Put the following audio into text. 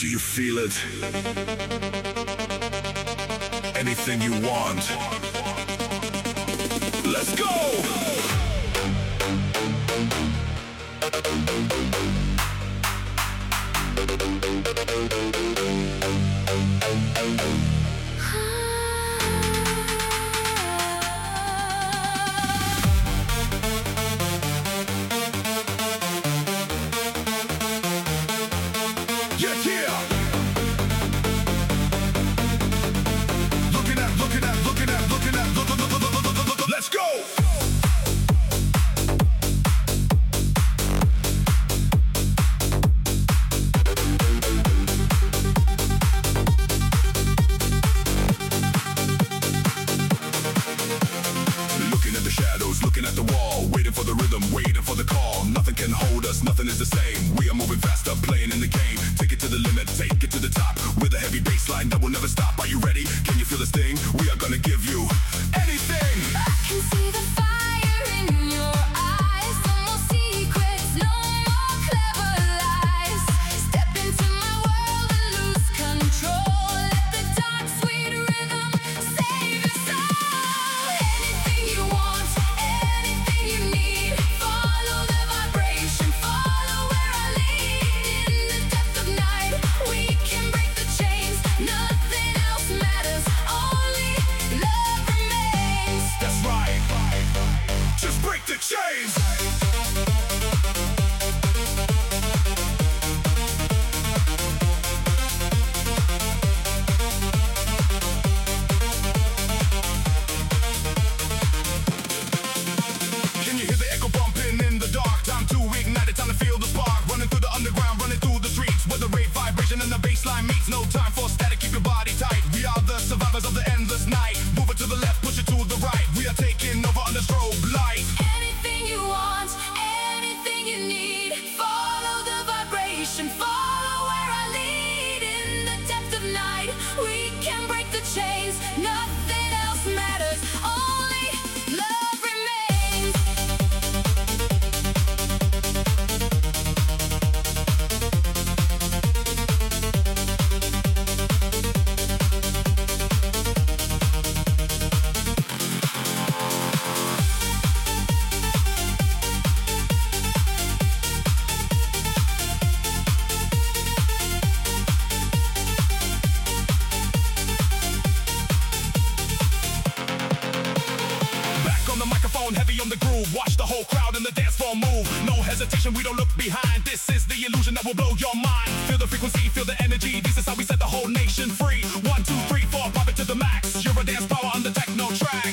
Do you feel it? Anything you want. Let's go! Let's go! Looking at the shadows, looking at the wall, waiting for the rhythm, waiting for the call. Nothing can hold us, nothing is the same. We are moving faster, playing in the game. Take it to the limit, take it to the top. With a heavy bass line that will never stop. Are you ready? Can you feel this thing? We are gonna give you anything. I can see the fire in your eyes. No more secrets, no more clever lies. Step into my world and lose control. Let the dark, sweet rhythm save your soul. Anything you want, anything you need. Follow the vibration, follow where I lead. In the depth of night, we can break the chains. Nothing else matters, only love remains. That's right. Just break the chains. Can you hear the echo bumping in the dark? Time to ignite it, time to feel the spark. Running through the underground, running through the streets, where the rave vibration and the bassline meets. No time for static, keep your body tight. We are the survivors of the endless night. Move it to the left, push it to the right. We are taking over on the strobe light. Anything you want, anything you need. Follow the vibration, follow where I lead. In the depth of night, we can break the chains. Nothing else matters, only love remains. Back on the microphone, heavy on the groove. Watch the whole crowd in the dance floor move. No hesitation, we don't look behind. This is the illusion that will blow your mind. Feel the frequency, feel the energy. This is how we set the whole nation free. 1, 2, 3, 4, pop it to the max. You're a dance power on the techno track.